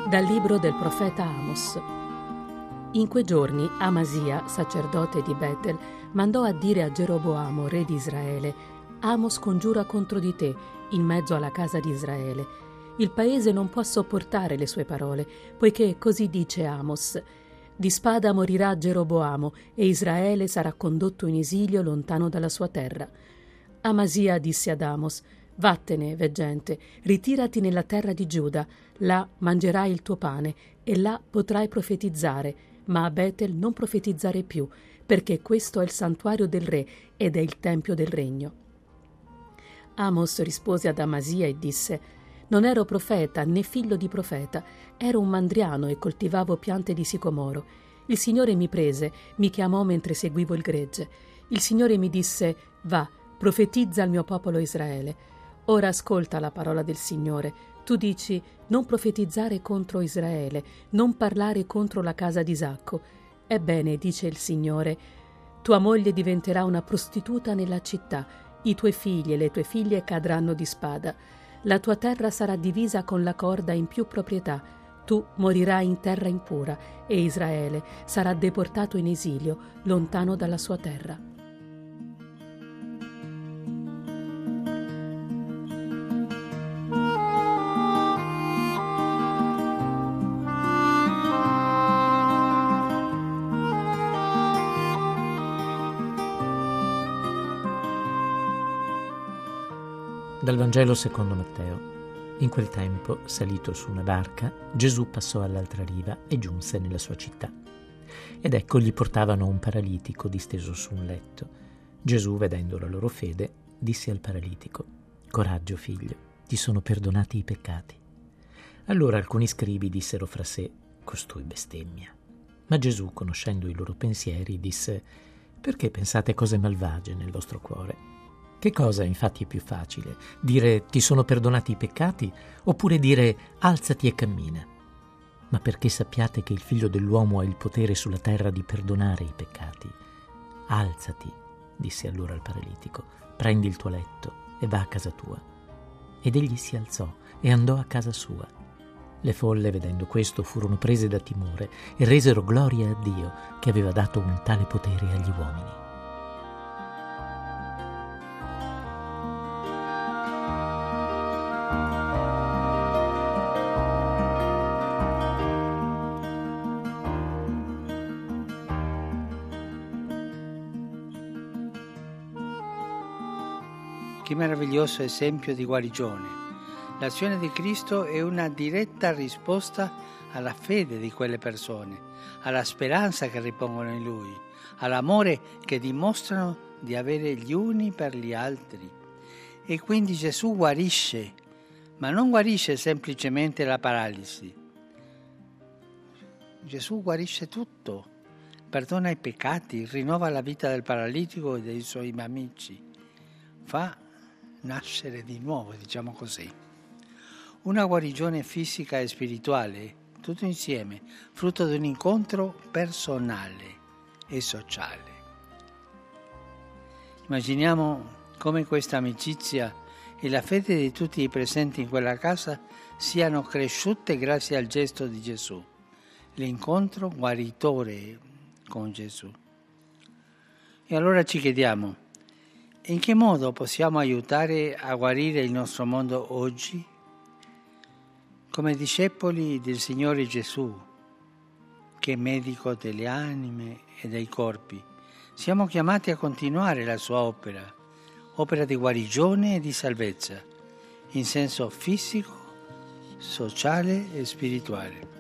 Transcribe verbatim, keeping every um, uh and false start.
Dal libro del profeta Amos. In quei giorni Amasia, sacerdote di Betel, mandò a dire a Geroboamo, re di Israele: Amos congiura contro di te in mezzo alla casa di Israele. Il paese non può sopportare le sue parole, poiché così dice Amos: di spada morirà Geroboamo e Israele sarà condotto in esilio lontano dalla sua terra. Amasia disse ad Amos: vattene, veggente, ritirati nella terra di Giuda, là mangerai il tuo pane e là potrai profetizzare, ma a Betel non profetizzare più, perché questo è il santuario del re ed è il tempio del regno. Amos rispose ad Amasia e disse: non ero profeta né figlio di profeta, ero un mandriano e coltivavo piante di sicomoro. Il Signore mi prese, mi chiamò mentre seguivo il gregge. Il Signore mi disse: va, profetizza al mio popolo Israele. Ora ascolta la parola del Signore. Tu dici: non profetizzare contro Israele, non parlare contro la casa di Isacco. Ebbene, dice il Signore, tua moglie diventerà una prostituta nella città, i tuoi figli e le tue figlie cadranno di spada. La tua terra sarà divisa con la corda in più proprietà. Tu morirai in terra impura e Israele sarà deportato in esilio, lontano dalla sua terra. Dal Vangelo secondo Matteo. In quel tempo, salito su una barca, Gesù passò all'altra riva e giunse nella sua città. Ed ecco gli portavano un paralitico disteso su un letto. Gesù, vedendo la loro fede, disse al paralitico: coraggio, figlio, ti sono perdonati i peccati. Allora alcuni scribi dissero fra sé: costui bestemmia. Ma Gesù, conoscendo i loro pensieri, disse: perché pensate cose malvagie nel vostro cuore? Che cosa infatti è più facile? Dire ti sono perdonati i peccati oppure dire alzati e cammina? Ma perché sappiate che il figlio dell'uomo ha il potere sulla terra di perdonare i peccati. Alzati, disse allora al paralitico, prendi il tuo letto e va a casa tua. Ed egli si alzò e andò a casa sua. Le folle, vedendo questo, furono prese da timore e resero gloria a Dio che aveva dato un tale potere agli uomini. Che meraviglioso esempio di guarigione. L'azione di Cristo è una diretta risposta alla fede di quelle persone, alla speranza che ripongono in Lui, all'amore che dimostrano di avere gli uni per gli altri. E quindi Gesù guarisce, ma non guarisce semplicemente la paralisi. Gesù guarisce tutto, perdona i peccati, rinnova la vita del paralitico e dei suoi amici, fa nascere di nuovo, diciamo così. Una guarigione fisica e spirituale, tutto insieme, frutto di un incontro personale e sociale. Immaginiamo come questa amicizia e la fede di tutti i presenti in quella casa siano cresciute grazie al gesto di Gesù, l'incontro guaritore con Gesù. E allora ci chiediamo: in che modo possiamo aiutare a guarire il nostro mondo oggi? Come discepoli del Signore Gesù, che è medico delle anime e dei corpi, siamo chiamati a continuare la sua opera, opera di guarigione e di salvezza, in senso fisico, sociale e spirituale.